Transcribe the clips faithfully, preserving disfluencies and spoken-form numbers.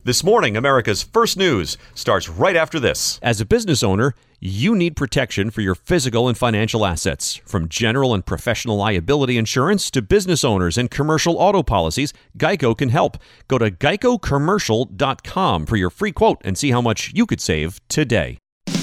This morning, America's First News starts right after this. As a business owner, you need protection for your physical and financial assets. From general and professional liability insurance to business owners and commercial auto policies, Geico can help. Go to geico commercial dot com for your free quote and see how much you could save today.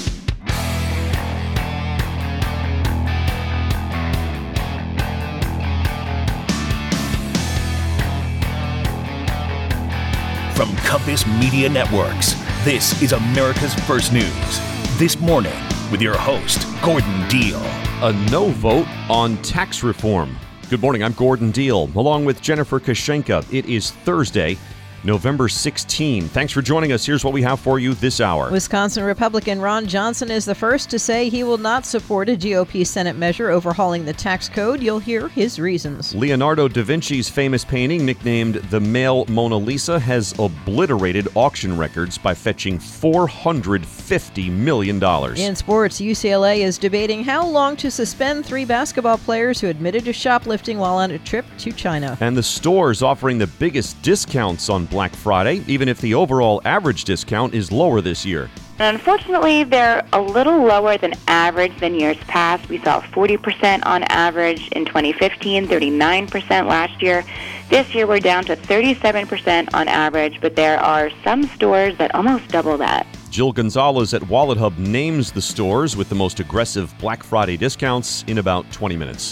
From Compass Media Networks, this is America's First News. This morning, with your host, Gordon Deal. A no vote on tax reform. Good morning, I'm Gordon Deal, along with Jennifer Kashenka. It is Thursday, November sixteenth. Thanks for joining us. Here's what we have for you this hour. Wisconsin Republican Ron Johnson is the first to say he will not support a G O P Senate measure overhauling the tax code. You'll hear his reasons. Leonardo da Vinci's famous painting, nicknamed the Male Mona Lisa, has obliterated auction records by fetching four hundred fifty million dollars. In sports, U C L A is debating how long to suspend three basketball players who admitted to shoplifting while on a trip to China. And the stores offering the biggest discounts on Black Friday, even if the overall average discount is lower this year. Unfortunately, they're a little lower than average than years past. We saw forty percent on average in twenty fifteen, thirty-nine percent last year. This year, we're down to thirty-seven percent on average, but there are some stores that almost double that. Jill Gonzalez at Wallet Hub names the stores with the most aggressive Black Friday discounts in about twenty minutes.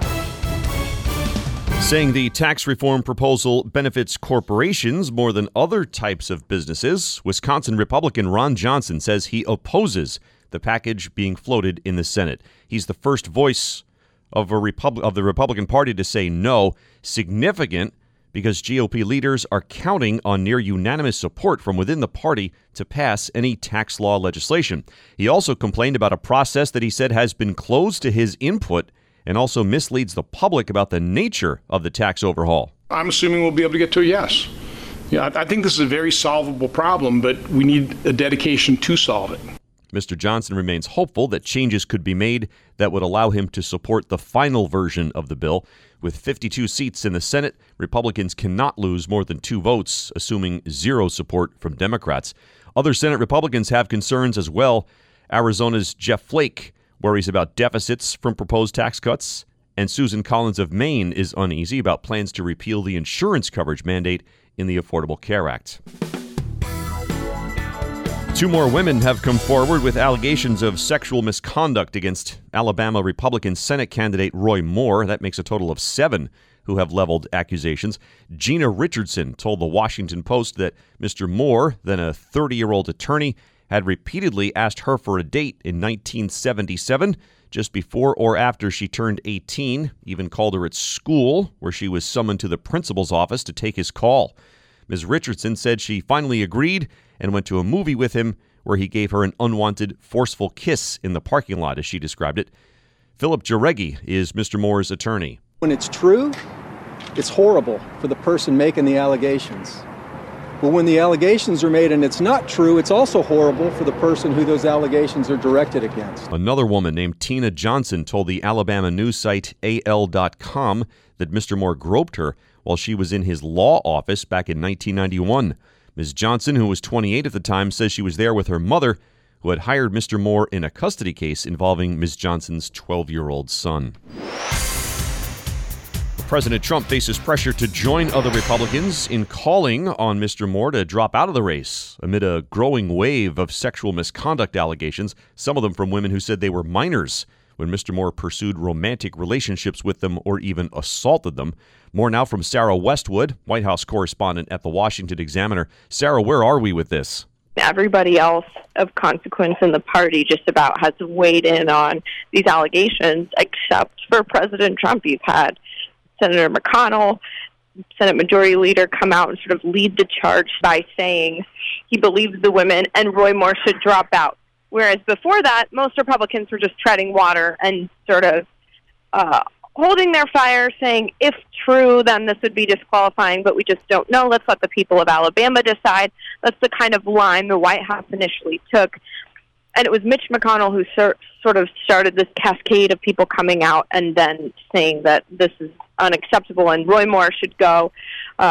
Saying the tax reform proposal benefits corporations more than other types of businesses, Wisconsin Republican Ron Johnson says he opposes the package being floated in the Senate. He's the first voice of a Repub- of the Republican Party to say no, significant because G O P leaders are counting on near unanimous support from within the party to pass any tax law legislation. He also complained about a process that he said has been closed to his input and also misleads the public about the nature of the tax overhaul. I'm assuming we'll be able to get to a yes. Yeah, I think this is a very solvable problem, but we need a dedication to solve it. Mister Johnson remains hopeful that changes could be made that would allow him to support the final version of the bill. With fifty-two seats in the Senate, Republicans cannot lose more than two votes, assuming zero support from Democrats. Other Senate Republicans have concerns as well. Arizona's Jeff Flake worries about deficits from proposed tax cuts, and Susan Collins of Maine is uneasy about plans to repeal the insurance coverage mandate in the Affordable Care Act. Two more women have come forward with allegations of sexual misconduct against Alabama Republican Senate candidate Roy Moore. That makes a total of seven who have leveled accusations. Gina Richardson told the Washington Post that Mister Moore, then a thirty-year-old attorney, had repeatedly asked her for a date in nineteen seventy-seven, just before or after she turned eighteen, even called her at school, where she was summoned to the principal's office to take his call. Miz Richardson said she finally agreed and went to a movie with him where he gave her an unwanted, forceful kiss in the parking lot, as she described it. Philip Jareggi is Mister Moore's attorney. When it's true, it's horrible for the person making the allegations. But when the allegations are made and it's not true, it's also horrible for the person who those allegations are directed against. Another woman named Tina Johnson told the Alabama news site A L dot com that Mister Moore groped her while she was in his law office back in nineteen ninety-one. Miz Johnson, who was twenty-eight at the time, says she was there with her mother, who had hired Mister Moore in a custody case involving Miz Johnson's twelve-year-old son. President Trump faces pressure to join other Republicans in calling on Mister Moore to drop out of the race amid a growing wave of sexual misconduct allegations, some of them from women who said they were minors when Mister Moore pursued romantic relationships with them or even assaulted them. More now from Sarah Westwood, White House correspondent at the Washington Examiner. Sarah, where are we with this? Everybody else of consequence in the party just about has weighed in on these allegations, except for President Trump. You've had Senator McConnell, Senate Majority Leader, come out and sort of lead the charge by saying he believes the women and Roy Moore should drop out. Whereas before that, most Republicans were just treading water and sort of uh, holding their fire, saying, if true, then this would be disqualifying, but we just don't know. Let's let the people of Alabama decide. That's the kind of line the White House initially took. And it was Mitch McConnell who sur- sort of started this cascade of people coming out and then saying that this is unacceptable and Roy Moore should go. Uh,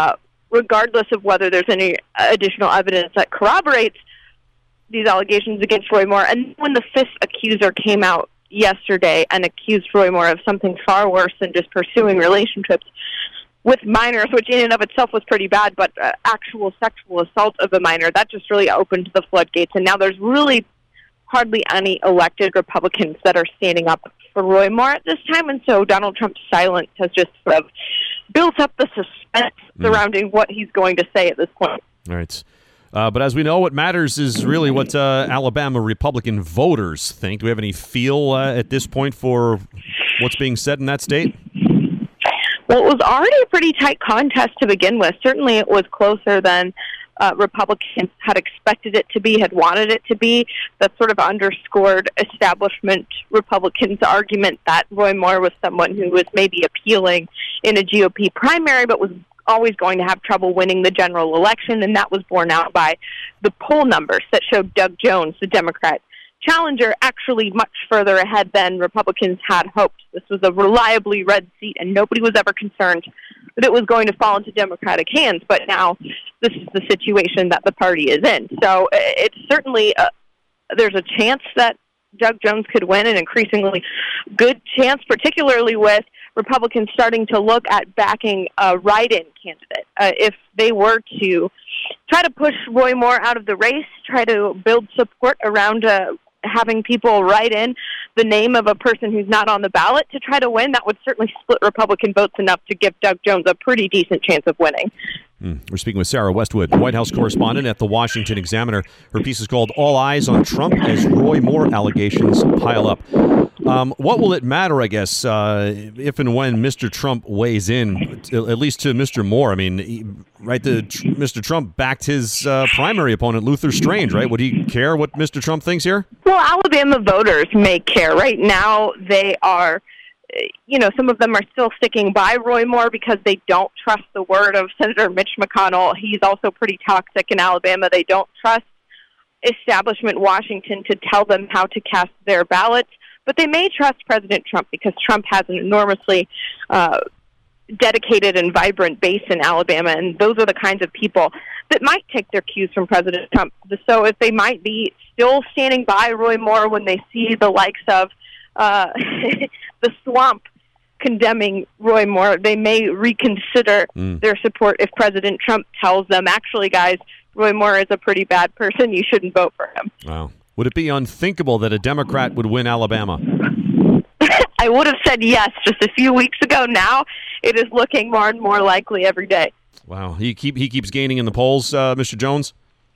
regardless of whether there's any additional evidence that corroborates these allegations against Roy Moore. And when the fifth accuser came out yesterday and accused Roy Moore of something far worse than just pursuing relationships with minors, which in and of itself was pretty bad, but uh, actual sexual assault of a minor, that just really opened the floodgates. And now there's really hardly any elected Republicans that are standing up for Roy Moore at this time. And so Donald Trump's silence has just sort of built up the suspense mm. surrounding what he's going to say at this point. All right. Uh, but as we know, what matters is really what uh, Alabama Republican voters think. Do we have any feel uh, at this point for what's being said in that state? Well, it was already a pretty tight contest to begin with. Certainly it was closer than uh, Republicans had expected it to be, had wanted it to be. That sort of underscored establishment Republicans' argument that Roy Moore was someone who was maybe appealing in a G O P primary, but was always going to have trouble winning the general election, and that was borne out by the poll numbers that showed Doug Jones, the Democrat challenger, actually much further ahead than Republicans had hoped. This was a reliably red seat, and nobody was ever concerned that it was going to fall into Democratic hands, but now this is the situation that the party is in. So it's certainly, a, there's a chance that Doug Jones could win, an increasingly good chance, particularly with Republicans starting to look at backing a write-in candidate. Uh, if they were to try to push Roy Moore out of the race, try to build support around uh, having people write in the name of a person who's not on the ballot to try to win, that would certainly split Republican votes enough to give Doug Jones a pretty decent chance of winning. Mm. We're speaking with Sarah Westwood, White House correspondent at the Washington Examiner. Her piece is called All Eyes on Trump as Roy Moore Allegations Pile Up. Um, what will it matter, I guess, uh, if and when Mister Trump weighs in, at least to Mister Moore? I mean, he, right, the, Mister Trump backed his uh, primary opponent, Luther Strange, right? Would he care what Mister Trump thinks here? Well, Alabama voters may care. Right now, they are, you know, some of them are still sticking by Roy Moore because they don't trust the word of Senator Mitch McConnell. He's also pretty toxic in Alabama. They don't trust establishment Washington to tell them how to cast their ballots. But they may trust President Trump because Trump has an enormously uh, dedicated and vibrant base in Alabama, and those are the kinds of people that might take their cues from President Trump. So if they might be still standing by Roy Moore when they see the likes of uh, the swamp condemning Roy Moore, they may reconsider mm. their support if President Trump tells them, actually, guys, Roy Moore is a pretty bad person. You shouldn't vote for him. Wow. Would it be unthinkable that a Democrat would win Alabama? I would have said yes just a few weeks ago. Now it is looking more and more likely every day. Wow. He keep he keeps gaining in the polls, uh, Mister Jones?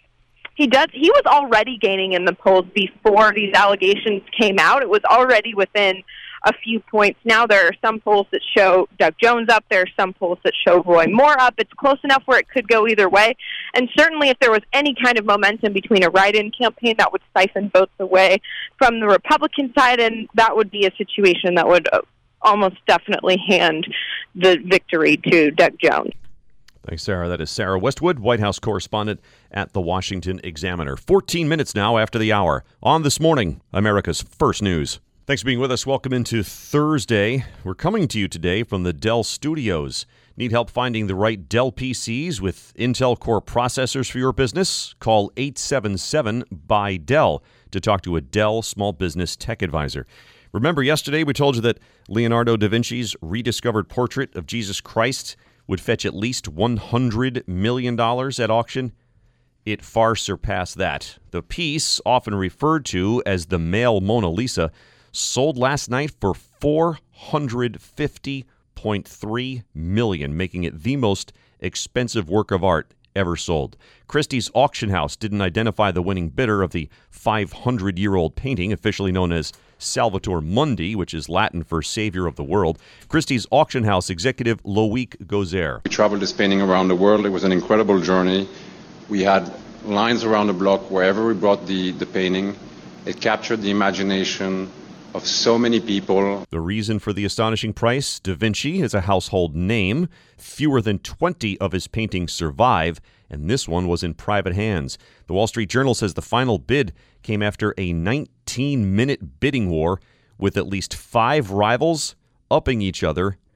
He does. He was already gaining in the polls before these allegations came out. It was already within a few points. Now there are some polls that show Doug Jones up. There are some polls that show Roy Moore up. It's close enough where it could go either way. And certainly if there was any kind of momentum between a write-in campaign, that would siphon votes away from the Republican side, and that would be a situation that would almost definitely hand the victory to Doug Jones. Thanks, Sarah. That is Sarah Westwood, White House correspondent at the Washington Examiner. fourteen minutes now after the hour. On This Morning, America's First News. Thanks for being with us. Welcome into Thursday. We're coming to you today from the Dell Studios. Need help finding the right Dell P Cs with Intel Core processors for your business? Call eight seven seven, B Y D E L L to talk to a Dell Small Business Tech Advisor. Remember yesterday we told you that Leonardo da Vinci's rediscovered portrait of Jesus Christ would fetch at least one hundred million dollars at auction? It far surpassed that. The piece, often referred to as the male Mona Lisa, sold last night for four hundred fifty point three million dollars, making it the most expensive work of art ever sold. Christie's auction house didn't identify the winning bidder of the five hundred year old painting, officially known as Salvator Mundi, which is Latin for Savior of the World. Christie's auction house executive Loic Gozer. We traveled this painting around the world. It was an incredible journey. We had lines around the block wherever we brought the, the painting. It captured the imagination of so many people. The reason for the astonishing price? Da Vinci is a household name. Fewer than twenty of his paintings survive, and this one was in private hands. The Wall Street Journal says the final bid came after a nineteen minute bidding war with at least five rivals upping each other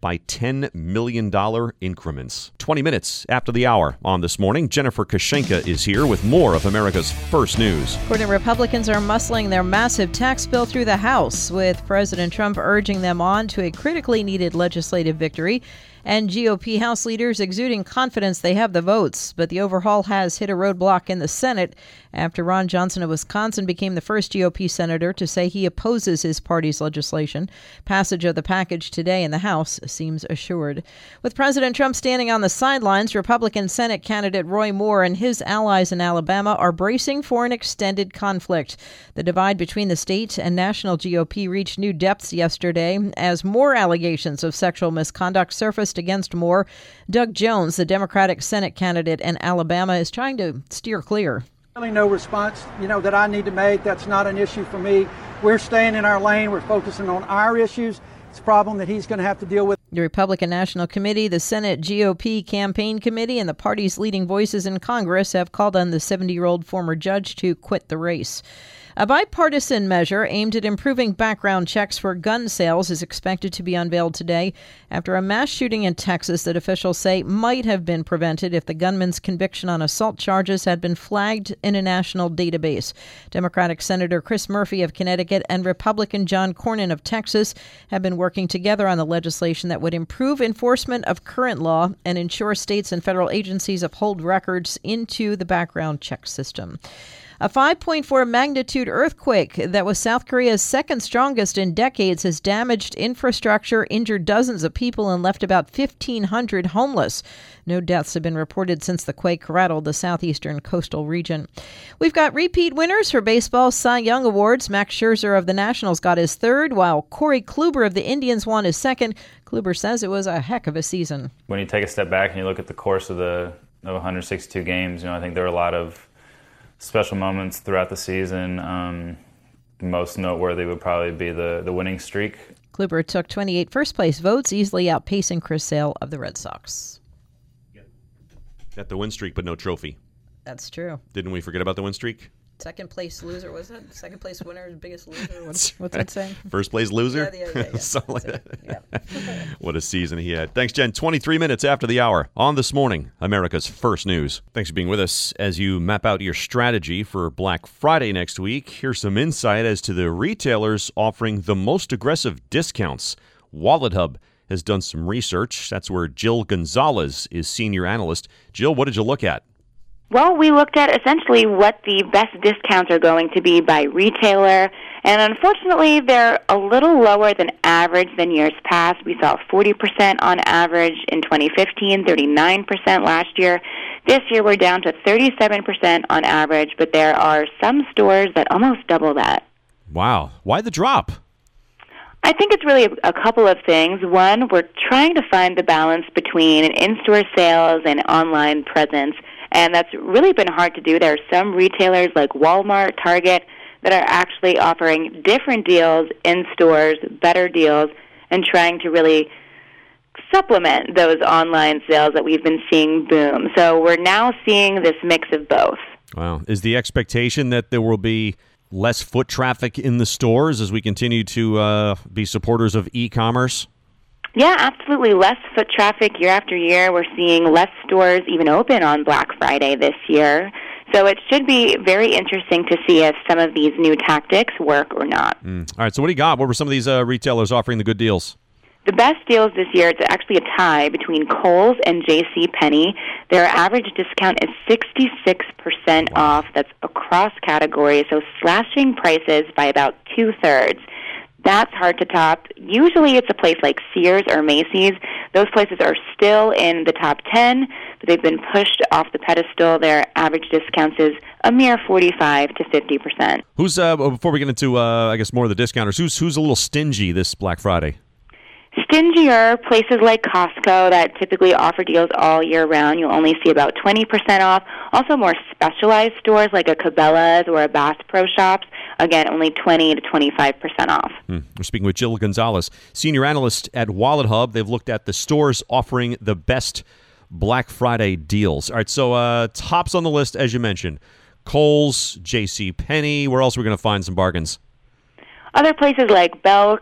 by ten million dollars increments. twenty minutes after the hour on This Morning, Jennifer Kashenka is here with more of America's First News. According to Republicans are muscling their massive tax bill through the House, with President Trump urging them on to a critically needed legislative victory, and G O P House leaders exuding confidence they have the votes. But the overhaul has hit a roadblock in the Senate after Ron Johnson of Wisconsin became the first G O P senator to say he opposes his party's legislation. Passage of the package today in the House seems assured. With President Trump standing on the sidelines, Republican Senate candidate Roy Moore and his allies in Alabama are bracing for an extended conflict. The divide between the state and national G O P reached new depths yesterday as more allegations of sexual misconduct surfaced against Moore. Doug Jones, the Democratic Senate candidate in Alabama, is trying to steer clear. Really no response, you know, that I need to make. That's not an issue for me. We're staying in our lane. We're focusing on our issues. It's a problem that he's going to have to deal with. The Republican National Committee, the Senate G O P Campaign Committee, and the party's leading voices in Congress have called on the seventy-year-old former judge to quit the race. A bipartisan measure aimed at improving background checks for gun sales is expected to be unveiled today after a mass shooting in Texas that officials say might have been prevented if the gunman's conviction on assault charges had been flagged in a national database. Democratic Senator Chris Murphy of Connecticut and Republican John Cornyn of Texas have been working together on the legislation that would improve enforcement of current law and ensure states and federal agencies uphold records into the background check system. A five point four magnitude earthquake that was South Korea's second strongest in decades has damaged infrastructure, injured dozens of people, and left about fifteen hundred homeless. No deaths have been reported since the quake rattled the southeastern coastal region. We've got repeat winners for baseball's Cy Young Awards. Max Scherzer of the Nationals got his third, while Corey Kluber of the Indians won his second. Kluber says it was a heck of a season. When you take a step back and you look at the course of the of one hundred sixty-two games, you know, I think there were a lot of special moments throughout the season. Um, most noteworthy would probably be the, the winning streak. Kluber took twenty-eight first-place votes, easily outpacing Chris Sale of the Red Sox. Got the win streak, but no trophy. That's true. Didn't we forget about the win streak? Second place loser, was it? Second place winner, biggest loser? What's, what's that saying? First place loser? Yeah, yeah, yeah. yeah. Something like that. Yeah. What a season he had. Thanks, Jen. twenty-three minutes after the hour on This Morning, America's First News. Thanks for being with us as you map out your strategy for Black Friday next week. Here's some insight as to the retailers offering the most aggressive discounts. WalletHub has done some research. That's where Jill Gonzalez is senior analyst. Jill, what did you look at? Well, we looked at essentially what the best discounts are going to be by retailer, and unfortunately, they're a little lower than average than years past. We saw forty percent on average in twenty fifteen, thirty-nine percent last year. This year, we're down to thirty-seven percent on average, but there are some stores that almost double that. Wow. Why the drop? I think it's really a couple of things. One, we're trying to find the balance between in-store sales and online presence. And that's really been hard to do. There are some retailers like Walmart, Target, that are actually offering different deals in stores, better deals, and trying to really supplement those online sales that we've been seeing boom. So we're now seeing this mix of both. Wow. Is the expectation that there will be less foot traffic in the stores as we continue to uh, be supporters of e-commerce? Yeah, absolutely. Less foot traffic year after year. We're seeing less stores even open on Black Friday this year. So it should be very interesting to see if some of these new tactics work or not. Mm. All right, so what do you got? What were some of these uh, retailers offering the good deals? The best deals this year, it's actually a tie between Kohl's and J C Penney. Their average discount is sixty-six percent wow. off. That's across categories, so slashing prices by about two-thirds. That's hard to top. Usually it's a place like Sears or Macy's. Those places are still in the top ten, but they've been pushed off the pedestal. Their average discounts is a mere forty-five to fifty percent. Who's, uh, before we get into, uh, I guess, more of the discounters, who's, who's a little stingy this Black Friday? Stingier, places like Costco that typically offer deals all year round. You'll only see about twenty percent off. Also more specialized stores like a Cabela's or a Bass Pro Shops. Again, only twenty to twenty-five percent off. Hmm. We're speaking with Jill Gonzalez, senior analyst at WalletHub. They've looked at the stores offering the best Black Friday deals. All right, so uh, tops on the list, as you mentioned, Kohl's, J C Penney. Where else are we going to find some bargains? Other places like Belk,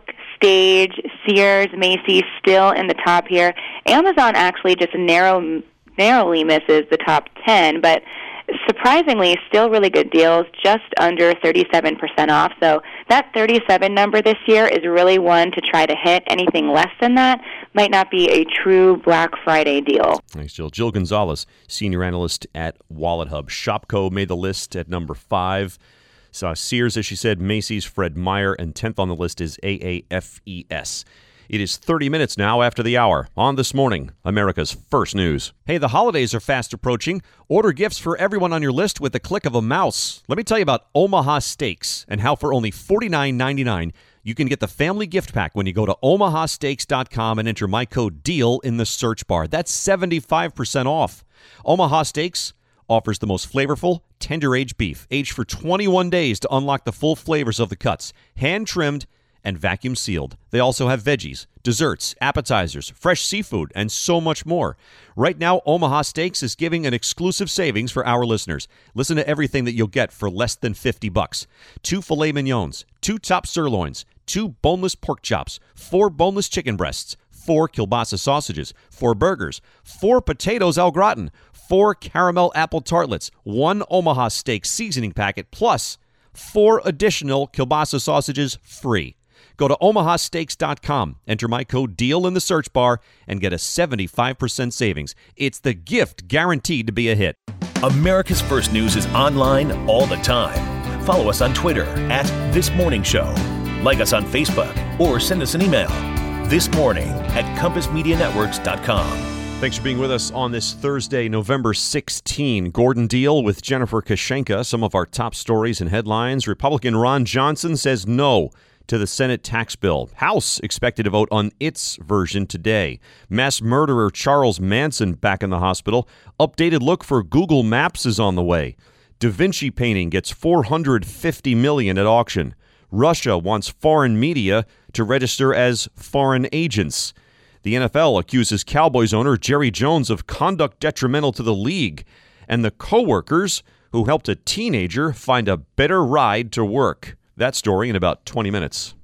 Stage, Sears, Macy's still in the top here. Amazon actually just narrow, narrowly misses the top ten, but surprisingly, still really good deals, just under thirty-seven percent off. So that thirty-seven number this year is really one to try to hit. Anything less than that might not be a true Black Friday deal. Thanks, Jill. Jill Gonzalez, senior analyst at Wallet Hub. Shopko made the list at number five. So Sears, as she said, Macy's, Fred Meyer, and tenth on the list is A A F E S. It is thirty minutes now after the hour on This Morning, America's First News. Hey, the holidays are fast approaching. Order gifts for everyone on your list with the click of a mouse. Let me tell you about Omaha Steaks and how for only forty-nine ninety-nine you can get the family gift pack when you go to omaha steaks dot com and enter my code DEAL in the search bar. That's seventy-five percent off. Omaha Steaks offers the most flavorful, tender-aged beef, aged for twenty-one days to unlock the full flavors of the cuts. Hand-trimmed and vacuum sealed. They also have veggies, desserts, appetizers, fresh seafood, and so much more. Right now, Omaha Steaks is giving an exclusive savings for our listeners. Listen to everything that you'll get for less than fifty bucks. Two filet mignons, two top sirloins, two boneless pork chops, four boneless chicken breasts, four kielbasa sausages, four burgers, four potatoes au gratin, four caramel apple tartlets, one Omaha Steak seasoning packet, plus four additional kielbasa sausages free. Go to omaha steaks dot com, enter my code DEAL in the search bar, and get a seventy-five percent savings. It's the gift guaranteed to be a hit. America's First News is online all the time. Follow us on Twitter at This Morning Show. Like us on Facebook or send us an email. This Morning at compass media networks dot com. Thanks for being with us on this Thursday, November sixteenth. Gordon Deal with Jennifer Kashenka. Some of our top stories and headlines. Republican Ron Johnson says no to the Senate tax bill. House expected to vote on its version today. Mass murderer Charles Manson back in the hospital. Updated look for Google Maps is on the way. Da Vinci painting gets four hundred fifty million dollars at auction. Russia wants foreign media to register as foreign agents. The N F L accuses Cowboys owner Jerry Jones of conduct detrimental to the league. And the co-workers who helped a teenager find a better ride to work. That story in about twenty minutes.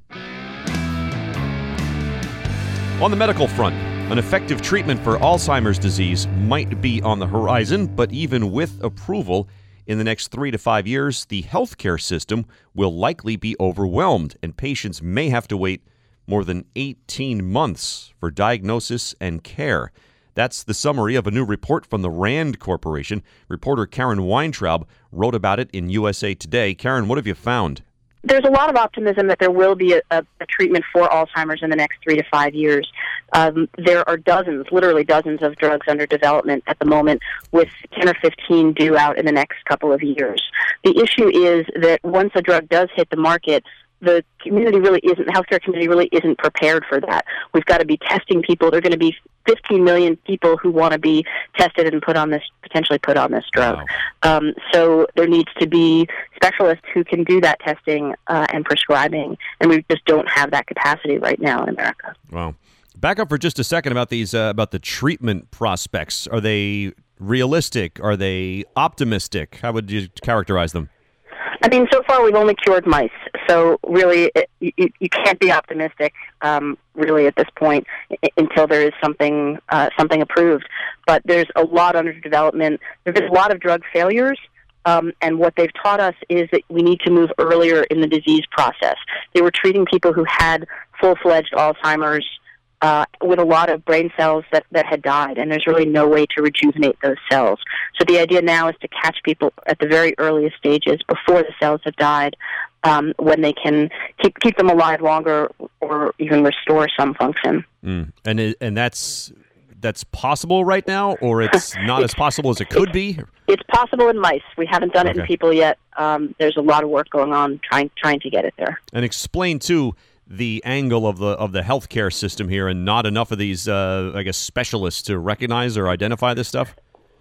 On the medical front, an effective treatment for Alzheimer's disease might be on the horizon, but even with approval, in the next three to five years, the healthcare system will likely be overwhelmed, and patients may have to wait more than eighteen months for diagnosis and care. That's the summary of a new report from the RAND Corporation. Reporter Karen Weintraub wrote about it in U S A Today. Karen, what have you found? There's a lot of optimism that there will be a, a, a treatment for Alzheimer's in the next three to five years. Um, there are dozens, literally dozens of drugs under development at the moment, with ten or fifteen due out in the next couple of years. The issue is that once a drug does hit the market, the community really isn't, the healthcare community really isn't prepared for that. We've got to be testing people. There are going to be fifteen million people who want to be tested and put on this, potentially put on this drug. Wow. Um, so there needs to be specialists who can do that testing uh, and prescribing, and we just don't have that capacity right now in America. Wow. Back up for just a second about these, uh, about the treatment prospects. Are they realistic? Are they optimistic? How would you characterize them? I mean, so far we've only cured mice, so really it, you, you can't be optimistic, um, really, at this point I- until there is something uh, something approved. But there's a lot under development. There's been a lot of drug failures, um, and what they've taught us is that we need to move earlier in the disease process. They were treating people who had full-fledged Alzheimer's Uh, with a lot of brain cells that, that had died, and there's really no way to rejuvenate those cells. So the idea now is to catch people at the very earliest stages before the cells have died, um, when they can keep keep them alive longer or even restore some function. Mm. And it, and that's that's possible right now, or it's not as possible as it could be? It's possible in mice. We haven't done Okay. it in people yet. Um, there's a lot of work going on trying trying to get it there. And explain, too, the angle of the of the healthcare system here, and not enough of these, uh, I guess, specialists to recognize or identify this stuff?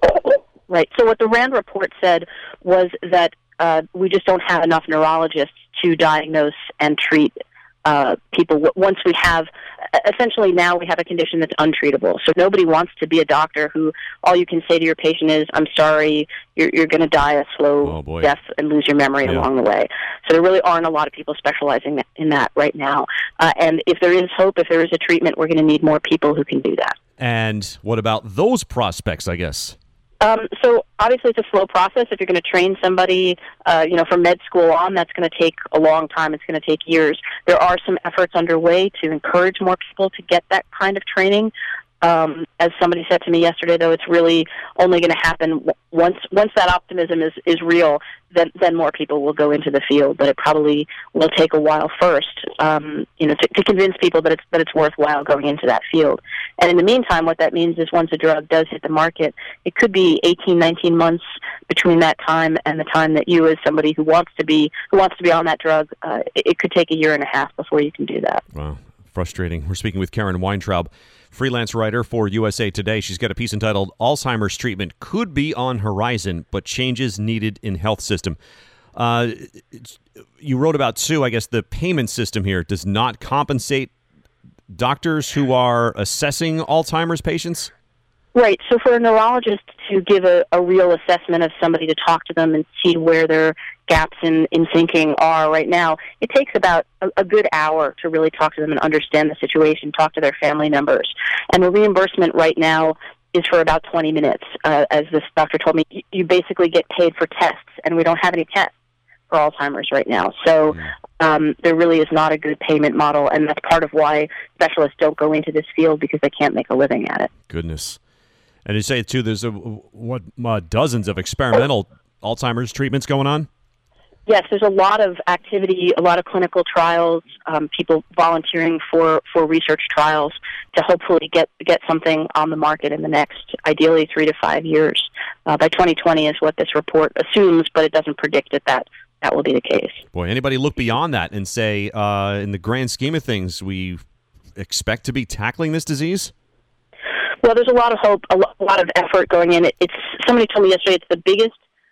Right. So what the RAND report said was that uh, we just don't have enough neurologists to diagnose and treat uh, people, once we have, essentially now we have a condition that's untreatable. So nobody wants to be a doctor who all you can say to your patient is, I'm sorry, you're, you're going to die a slow oh, death and lose your memory yeah. along the way. So there really aren't a lot of people specializing in that right now. Uh, and if there is hope, if there is a treatment, we're going to need more people who can do that. And what about those prospects, I guess? Um, so obviously it's a slow process. If you're going to train somebody, uh, you know, from med school on, that's going to take a long time. It's going to take years. There are some efforts underway to encourage more people to get that kind of training. Um, as somebody said to me yesterday, though, it's really only going to happen once once that optimism is, is real, then then more people will go into the field. But it probably will take a while first, um, you know, to, to convince people that it's that it's worthwhile going into that field. And in the meantime, what that means is once a drug does hit the market, it could be eighteen, nineteen months between that time and the time that you, as somebody who wants to be who wants to be on that drug, uh, it, it could take a year and a half before you can do that. Wow, frustrating. We're speaking with Karen Weintraub, freelance writer for U S A Today. She's got a piece entitled Alzheimer's Treatment Could Be on Horizon, but Changes Needed in Health System. Uh, you wrote about, too, I guess the payment system here does not compensate doctors who are assessing Alzheimer's patients? Right. So for a neurologist to give a, a real assessment of somebody, to talk to them and see where their gaps in, in thinking are right now, it takes about a, a good hour to really talk to them and understand the situation, talk to their family members. And the reimbursement right now is for about twenty minutes. Uh, as this doctor told me, you, you basically get paid for tests, and we don't have any tests for Alzheimer's right now. So um, there really is not a good payment model, and that's part of why specialists don't go into this field, because they can't make a living at it. Goodness. And you say, too, there's a, what uh, dozens of experimental Alzheimer's treatments going on? Yes, there's a lot of activity, a lot of clinical trials, um, people volunteering for, for research trials to hopefully get get something on the market in the next, ideally, three to five years. Uh, by twenty twenty is what this report assumes, but it doesn't predict that that, that will be the case. Boy, anybody look beyond that and say, uh, in the grand scheme of things, we expect to be tackling this disease? Well, there's a lot of hope, a lot of effort going in. It's somebody told me yesterday it's the biggest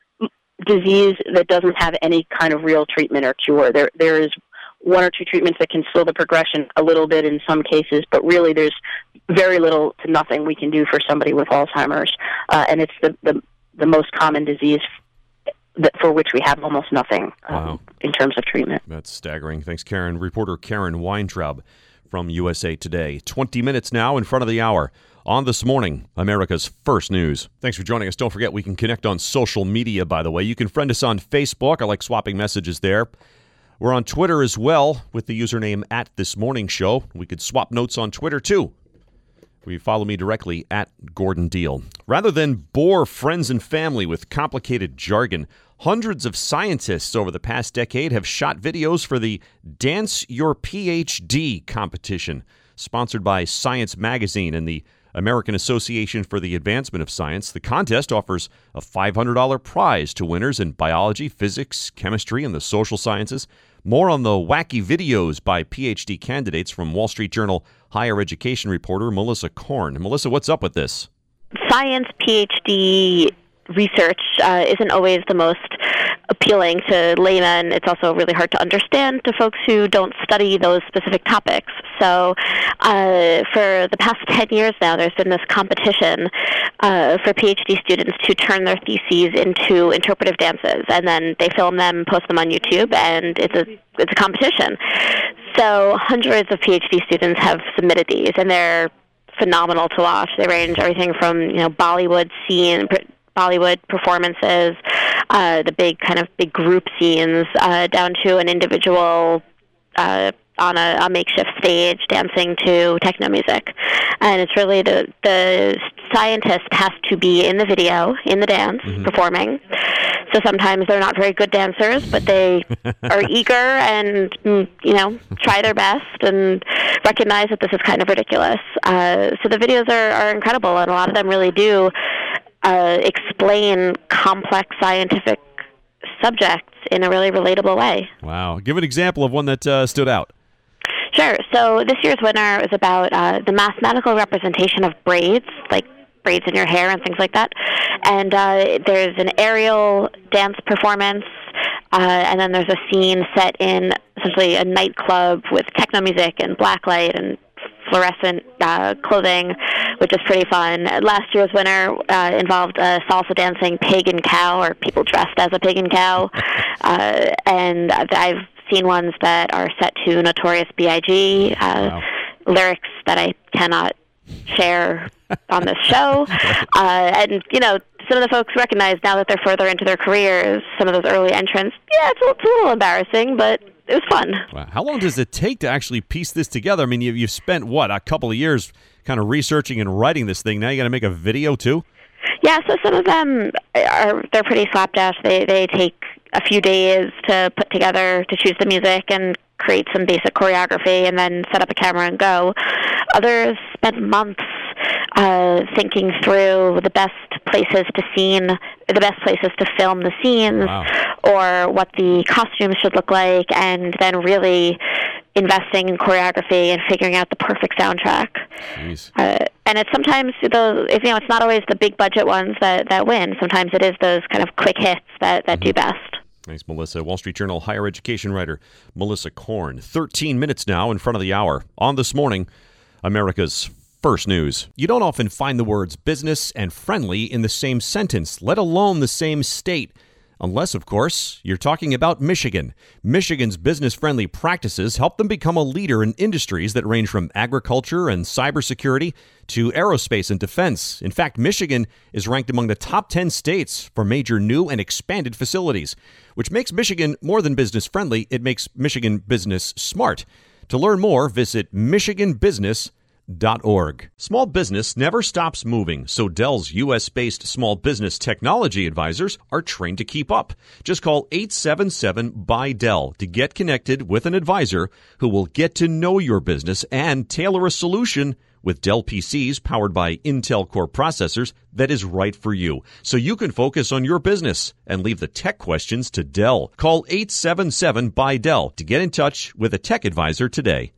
disease that doesn't have any kind of real treatment or cure. There, there is one or two treatments that can slow the progression a little bit in some cases, but really there's very little to nothing we can do for somebody with Alzheimer's, uh, and it's the, the the most common disease that, for which we have almost nothing um, wow. in terms of treatment. That's staggering. Thanks, Karen. Reporter Karen Weintraub from U S A Today. twenty minutes now in front of the hour. On This Morning, America's First News. Thanks for joining us. Don't forget, we can connect on social media, by the way. You can friend us on Facebook. I like swapping messages there. We're on Twitter as well with the username at This Morning Show. We could swap notes on Twitter, too. We follow me directly at Gordon Deal. Rather than bore friends and family with complicated jargon, hundreds of scientists over the past decade have shot videos for the Dance Your P H D competition, sponsored by Science Magazine and the American Association for the Advancement of Science. The contest offers a five hundred dollars prize to winners in biology, physics, chemistry, and the social sciences. More on the wacky videos by P H D candidates from Wall Street Journal higher education reporter Melissa Korn. Melissa, what's up with this? Science P H D research uh, isn't always the most appealing to laymen. It's also really hard to understand to folks who don't study those specific topics. So uh, for the past ten years now, there's been this competition uh, for P H D students to turn their theses into interpretive dances, and then they film them, post them on YouTube, and it's a it's a competition. So hundreds of P H D students have submitted these, and they're phenomenal to watch. They range everything from, you know, Bollywood scene, Bollywood performances, uh, the big kind of big group scenes, uh, down to an individual uh, on a, a makeshift stage dancing to techno music. And it's really the the scientist has to be in the video, in the dance, mm-hmm. performing. So sometimes they're not very good dancers, but they are eager and, you know, try their best and recognize that this is kind of ridiculous. Uh, so the videos are, are incredible, and a lot of them really do uh, explain complex scientific subjects in a really relatable way. Wow. Give an example of one that uh, stood out. Sure. So this year's winner is about uh, the mathematical representation of braids, like braids in your hair and things like that. And uh, there's an aerial dance performance, uh, and then there's a scene set in essentially a nightclub with techno music and blacklight and fluorescent uh, clothing, which is pretty fun. Last year's winner uh, involved a salsa dancing pig and cow, or people dressed as a pig and cow. Uh, and I've seen ones that are set to Notorious B I G uh, wow. lyrics that I cannot share on this show. Uh, and, you know, some of the folks recognize now that they're further into their careers, some of those early entrants, yeah, it's a, it's a little embarrassing, but it was fun. Wow. How long does it take to actually piece this together? I mean, you, you've spent, what, a couple of years kind of researching and writing this thing. Now you got to make a video, too? Yeah, so some of them are, they're pretty slapdash. They, they take a few days to put together, to choose the music and create some basic choreography and then set up a camera and go. Others spend months uh, thinking through the best places to scene, the best places to film the scenes, wow. or what the costumes should look like, and then really investing in choreography and figuring out the perfect soundtrack. Uh, and it's sometimes those, you know, it's not always the big budget ones that, that win. Sometimes it is those kind of quick hits that, that mm-hmm. do best. Thanks, Melissa. Wall Street Journal higher education writer Melissa Korn. thirteen minutes now in front of the hour. On This Morning, America's First News. You don't often find the words business and friendly in the same sentence, let alone the same state. Unless, of course, you're talking about Michigan. Michigan's business-friendly practices help them become a leader in industries that range from agriculture and cybersecurity to aerospace and defense. In fact, Michigan is ranked among the top ten states for major new and expanded facilities, which makes Michigan more than business-friendly. It makes Michigan business smart. To learn more, visit michigan business dot org. Small business never stops moving, so Dell's U S-based small business technology advisors are trained to keep up. Just call eight seven seven, B Y, D E L L to get connected with an advisor who will get to know your business and tailor a solution with Dell P Cs powered by Intel Core processors that is right for you, so you can focus on your business and leave the tech questions to Dell. Call eight seven seven, B Y, D E L L to get in touch with a tech advisor today.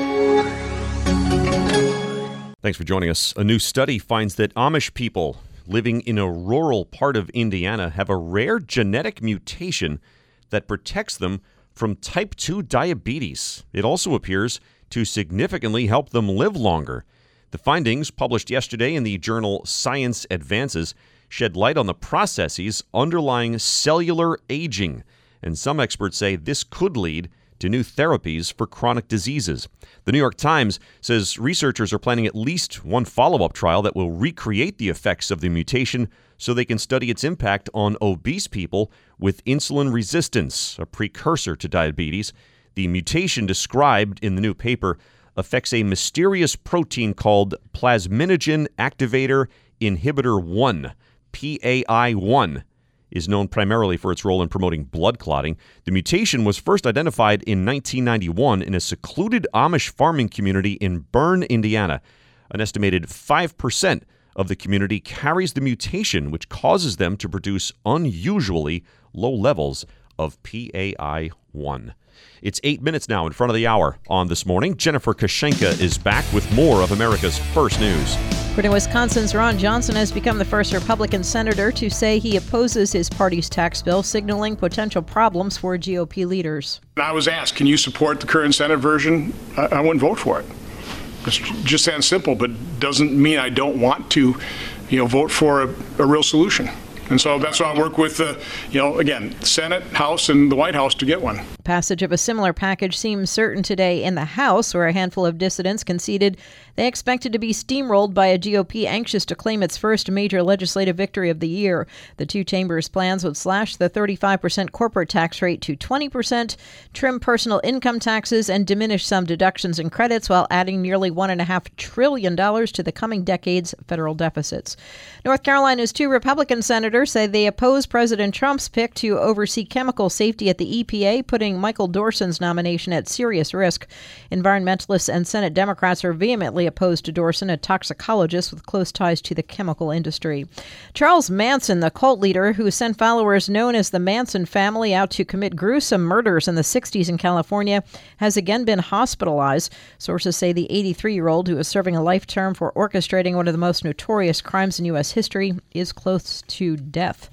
Thanks for joining us. A new study finds that Amish people living in a rural part of Indiana have a rare genetic mutation that protects them from type two diabetes. It also appears to significantly help them live longer. The findings, published yesterday in the journal Science Advances, shed light on the processes underlying cellular aging, and some experts say this could lead to new therapies for chronic diseases. The New York Times says researchers are planning at least one follow-up trial that will recreate the effects of the mutation so they can study its impact on obese people with insulin resistance, a precursor to diabetes. The mutation described in the new paper affects a mysterious protein called plasminogen activator inhibitor one, P A I one. Is known primarily for its role in promoting blood clotting. The mutation was first identified in nineteen ninety-one in a secluded Amish farming community in Bern, Indiana. An estimated five percent of the community carries the mutation, which causes them to produce unusually low levels of P A I one. It's eight minutes now in front of the hour on This Morning. Jennifer Kashenka is back with more of America's First News. According to Wisconsin's Ron Johnson has become the first Republican senator to say he opposes his party's tax bill, signaling potential problems for G O P leaders. I was asked, can you support the current Senate version? I, I wouldn't vote for it. It's just that simple, but doesn't mean I don't want to, you know, vote for a, a real solution. And so that's why I work with, uh, you know, again, Senate, House, and the White House to get one. Passage of a similar package seems certain today in the House, where a handful of dissidents conceded they expected to be steamrolled by a G O P anxious to claim its first major legislative victory of the year. The two chambers' plans would slash the thirty-five percent corporate tax rate to twenty percent, trim personal income taxes, and diminish some deductions and credits while adding nearly one point five trillion dollars to the coming decade's federal deficits. North Carolina's two Republican senators say they oppose President Trump's pick to oversee chemical safety at the E P A, putting Michael Dorson's nomination at serious risk. Environmentalists and Senate Democrats are vehemently opposed to Dorson, a toxicologist with close ties to the chemical industry. Charles Manson, the cult leader who sent followers known as the Manson family out to commit gruesome murders in the sixties in California, has again been hospitalized. Sources say the eighty-three-year-old, who is serving a life term for orchestrating one of the most notorious crimes in U S history, is close to death.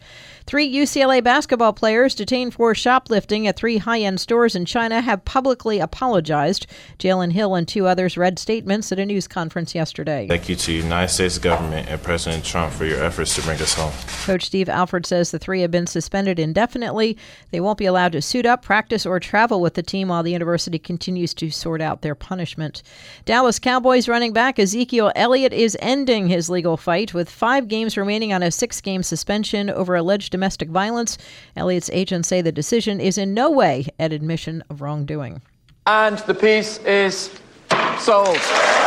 Three U C L A basketball players detained for shoplifting at three high-end stores in China have publicly apologized. Jalen Hill and two others read statements at a news conference yesterday. Thank you to the United States government and President Trump for your efforts to bring us home. Coach Steve Alford says the three have been suspended indefinitely. They won't be allowed to suit up, practice, or travel with the team while the university continues to sort out their punishment. Dallas Cowboys running back Ezekiel Elliott is ending his legal fight with five games remaining on a six-game suspension over alleged domestic violence. Elliott's agents say the decision is in no way an admission of wrongdoing. And the piece is sold.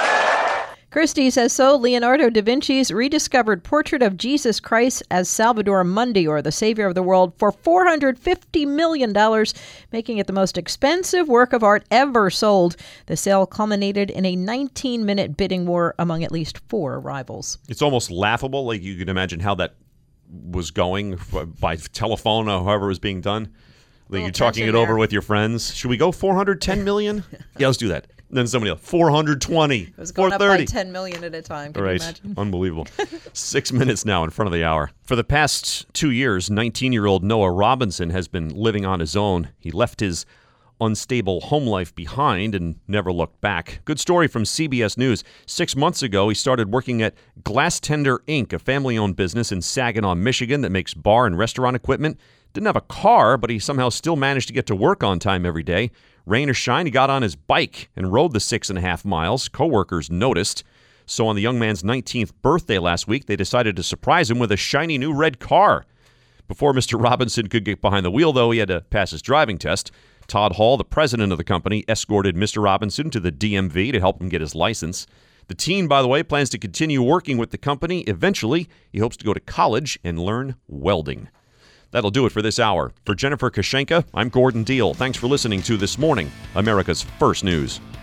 Christie's has sold Leonardo da Vinci's rediscovered portrait of Jesus Christ as Salvador Mundi, or the Savior of the World, for four hundred fifty million dollars, making it the most expensive work of art ever sold. The sale culminated in a nineteen-minute bidding war among at least four rivals. It's almost laughable. Like, you can imagine how that was going by telephone or however it was being done. Like, you're talking it over there with your friends. Should we go four hundred ten million dollars? Yeah, let's do that. And then somebody else, four hundred twenty. It was going up by ten million dollars at a time. Can right. you imagine? Unbelievable. Six minutes now in front of the hour. For the past two years, nineteen-year-old Noah Robinson has been living on his own. He left his unstable home life behind and never looked back. Good story from C B S News. Six months ago, he started working at Glass Tender Incorporated, a family-owned business in Saginaw, Michigan that makes bar and restaurant equipment. Didn't have a car, but he somehow still managed to get to work on time every day. Rain or shine, he got on his bike and rode the six and a half miles. Coworkers noticed. So on the young man's nineteenth birthday last week, they decided to surprise him with a shiny new red car. Before Mister Robinson could get behind the wheel, though, he had to pass his driving test. Todd Hall, the president of the company, escorted Mister Robinson to the D M V to help him get his license. The teen, by the way, plans to continue working with the company. Eventually, he hopes to go to college and learn welding. That'll do it for this hour. For Jennifer Kashenka, I'm Gordon Deal. Thanks for listening to This Morning, America's First News.